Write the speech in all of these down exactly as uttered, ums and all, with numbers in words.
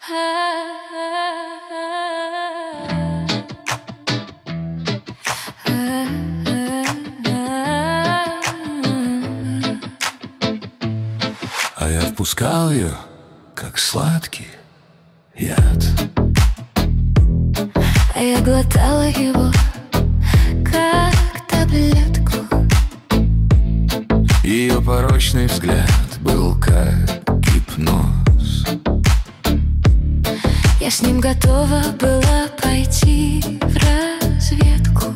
А я впускал ее, как сладкий яд. А я глотала его, как таблетку. Ее порочный взгляд был как гипноз. Я с ним готова была пойти в разведку.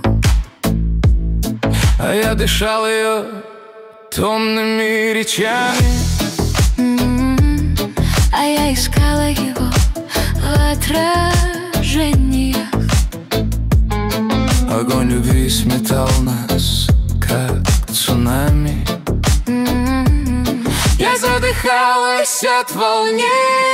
А я дышал ее томными речами. м-м-м. А я искала его в отражениях. Огонь любви сметал нас, как цунами. м-м-м. Я задыхалась от волнения.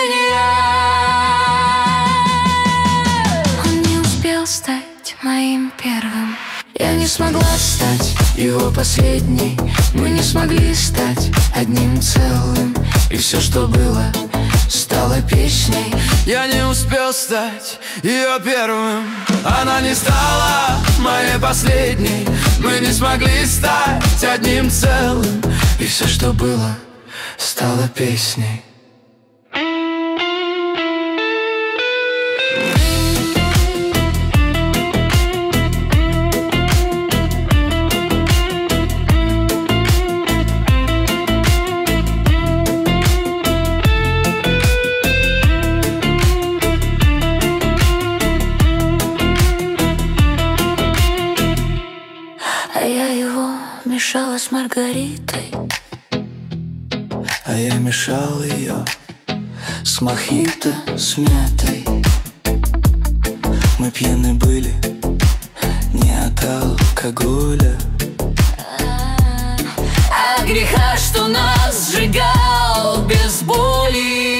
Он не успел стать моим первым. Я не смогла стать его последней. Мы не смогли стать одним целым. И все, что было, стало песней. я не успел стать ее первым. Она не стала моей последней. Мы не смогли стать одним целым. И все, что было, стало песней. А я его мешала с Маргаритой. А я мешал ее с мохито, с мятой. Мы пьяны были не от алкоголя, А греха, что нас сжигал без боли.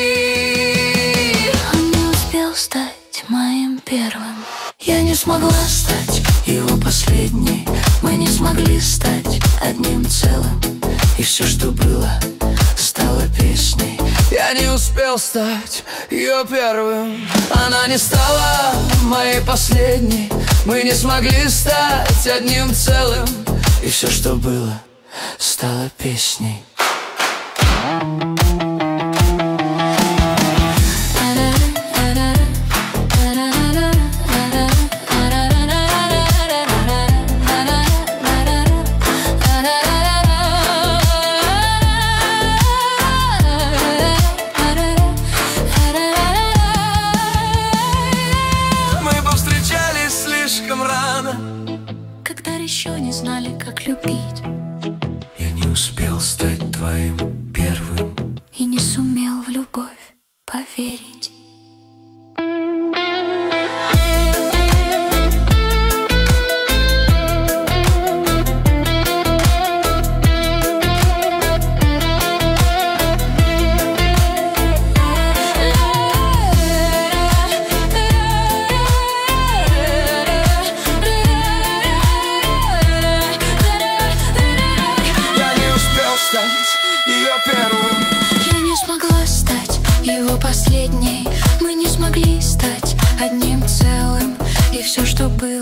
Он не успел стать моим первым. Я не смогла стать его последней. Мы не смогли стать одним целым. и все, что было, стало песней. Я не успел стать ее первым. Она не стала моей последней. Мы не смогли стать одним целым. И все, что было, стало песней. Когда еще не знали, как любить. Я не успел стать твоим первым. И не сумел в любовь поверить. Ее первым. Я не смогла стать его последней. Мы не смогли стать одним целым. И все, что было,